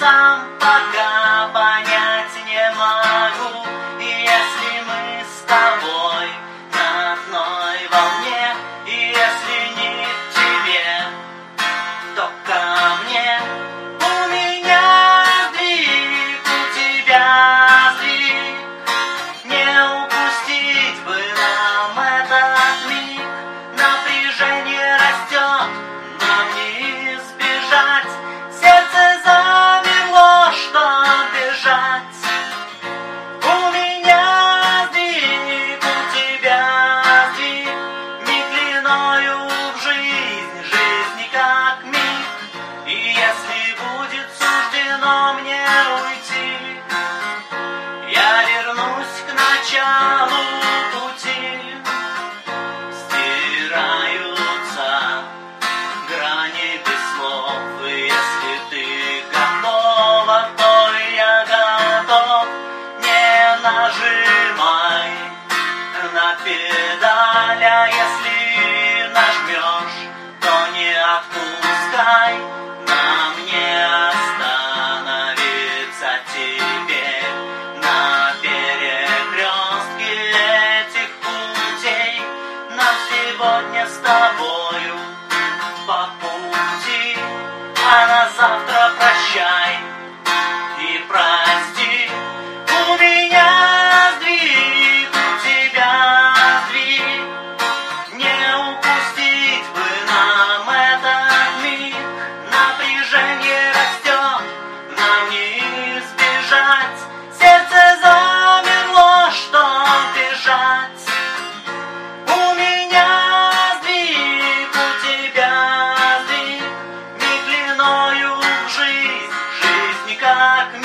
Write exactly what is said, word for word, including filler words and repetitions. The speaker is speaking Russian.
сам пока понять не могу. И если мы с тобой на одной волне, и если не к тебе, то ко мне. У меня сдвиг, у тебя сдвиг, не упустить бы нам этот миг. Напряжение растет, нам не избежать. Сердце замерло, что бежать. У меня сдвиг, у тебя сдвиг, не длиною в жизнь, жизнь как миг. И если будет суждено мне уйти, я вернусь к началу пути. Стираются грани без слов, и если ты готова, то я готов. Не нажимай на педаль, а если нажмешь, то не отпускай. Нам не остановиться теперь на перекрестке этих путей. Нам сегодня с тобою по пути, а на завтра прощай и прости. У меня сдвиг, у тебя сдвиг, не упустить бы нам этот миг. Напряжение растет, нам не избежать. Сердце замерло, что бежать. У меня сдвиг, у тебя сдвиг, не длиною в жизнь, жизнь как